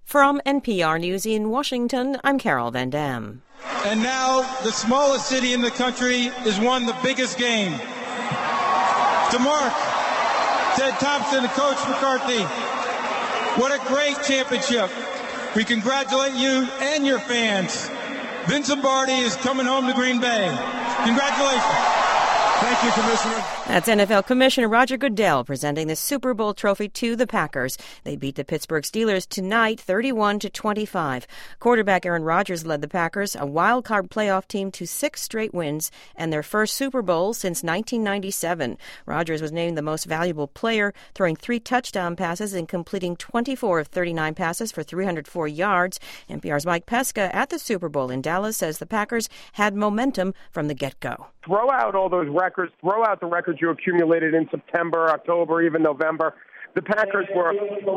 From NPR News in Washington, I'm Carol Van Dam. And now the smallest city in the country has won the biggest game. To Mark, Ted Thompson, and Coach McCarthy, what a great championship. We congratulate you and your fans. Vince Lombardi is coming home to Green Bay. Congratulations. Thank you, Commissioner. That's NFL Commissioner Roger Goodell presenting the Super Bowl trophy to the Packers. They beat the Pittsburgh Steelers tonight, 31-25. Quarterback Aaron Rodgers led the Packers, a wild-card playoff team, to 6 straight wins and their first Super Bowl since 1997. Rodgers was named the most valuable player, throwing 3 touchdown passes and completing 24 of 39 passes for 304 yards. NPR's Mike Pesca at the Super Bowl in Dallas says the Packers had momentum from the get-go. Throw out all those records. Throw out the records you accumulated in September, October, even November. The Packers were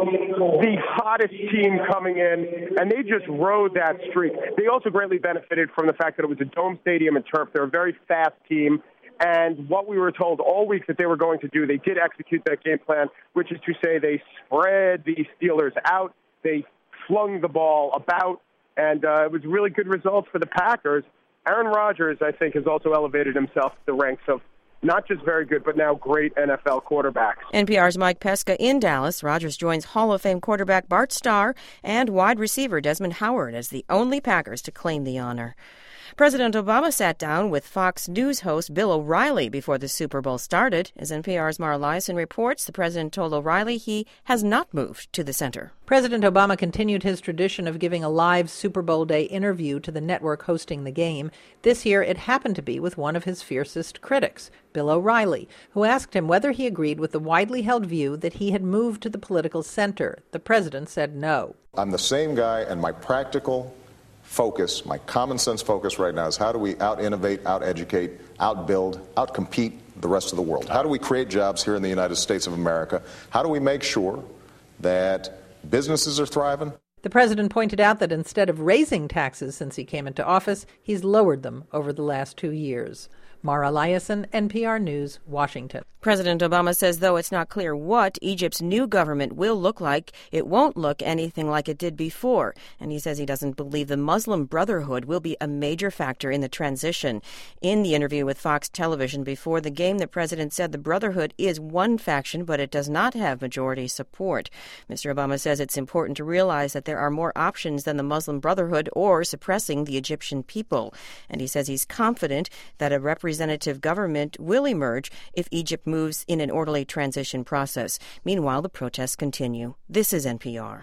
the hottest team coming in, and they just rode that streak. They also greatly benefited from the fact that it was a dome stadium and turf. They're a very fast team, and what we were told all week that they were going to do, they did execute that game plan, which is to say they spread the Steelers out, they flung the ball about, and it was really good results for the Packers. Aaron Rodgers, I think, has also elevated himself to the ranks of not just very good, but now great NFL quarterbacks. NPR's Mike Pesca in Dallas. Rodgers joins Hall of Fame quarterback Bart Starr and wide receiver Desmond Howard as the only Packers to claim the honor. President Obama sat down with Fox News host Bill O'Reilly before the Super Bowl started. As NPR's Mara Liasson reports, the president told O'Reilly he has not moved to the center. President Obama continued his tradition of giving a live Super Bowl Day interview to the network hosting the game. This year, it happened to be with one of his fiercest critics, Bill O'Reilly, who asked him whether he agreed with the widely held view that he had moved to the political center. The president said no. I'm the same guy, and my practical focus, my common sense focus right now is how do we out-innovate, out-educate, out-build, out-compete the rest of the world? How do we create jobs here in the United States of America? How do we make sure that businesses are thriving? The president pointed out that instead of raising taxes since he came into office, he's lowered them over the last 2 years. Mara Liasson, NPR News, Washington. President Obama says, though it's not clear what Egypt's new government will look like, it won't look anything like it did before. And he says he doesn't believe the Muslim Brotherhood will be a major factor in the transition. In the interview with Fox Television before the game, the president said the Brotherhood is one faction, but it does not have majority support. Mr. Obama says it's important to realize that there are more options than the Muslim Brotherhood or suppressing the Egyptian people. And he says he's confident that a representative government will emerge if Egypt moves in an orderly transition process. Meanwhile, the protests continue. This is NPR.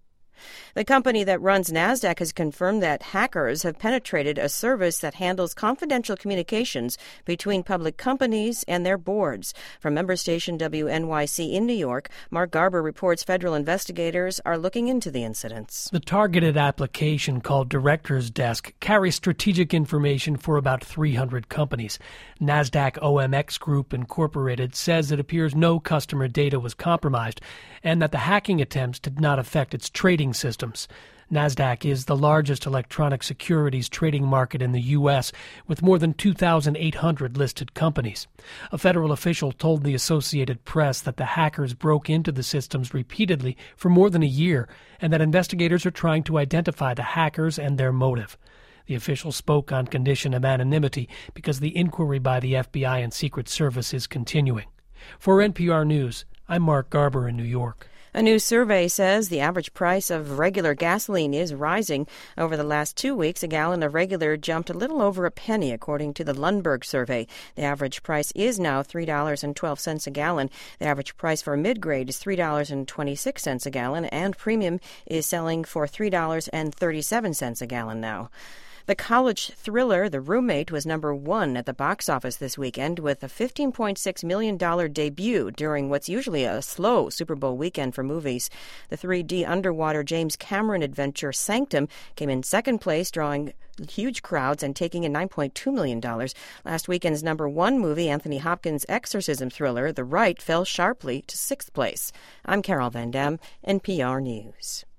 The company that runs NASDAQ has confirmed that hackers have penetrated a service that handles confidential communications between public companies and their boards. From member station WNYC in New York, Mark Garber reports federal investigators are looking into the incidents. The targeted application called Director's Desk carries strategic information for about 300 companies. NASDAQ OMX Group Incorporated says it appears no customer data was compromised and that the hacking attempts did not affect its trading systems. NASDAQ is the largest electronic securities trading market in the U.S., with more than 2,800 listed companies. A federal official told the Associated Press that the hackers broke into the systems repeatedly for more than a year, and that investigators are trying to identify the hackers and their motive. The official spoke on condition of anonymity because the inquiry by the FBI and Secret Service is continuing. For NPR News, I'm Mark Garber in New York. A new survey says the average price of regular gasoline is rising. Over the last 2 weeks, a gallon of regular jumped a little over a penny, according to the Lundberg survey. The average price is now $3.12 a gallon. The average price for mid-grade is $3.26 a gallon, and premium is selling for $3.37 a gallon now. The college thriller The Roommate was number 1 at the box office this weekend with a $15.6 million debut during what's usually a slow Super Bowl weekend for movies. The 3D underwater James Cameron adventure Sanctum came in second place, drawing huge crowds and taking in $9.2 million. Last weekend's number 1 movie, Anthony Hopkins' exorcism thriller The Rite, fell sharply to 6th place. I'm Carol Van Dam, NPR News.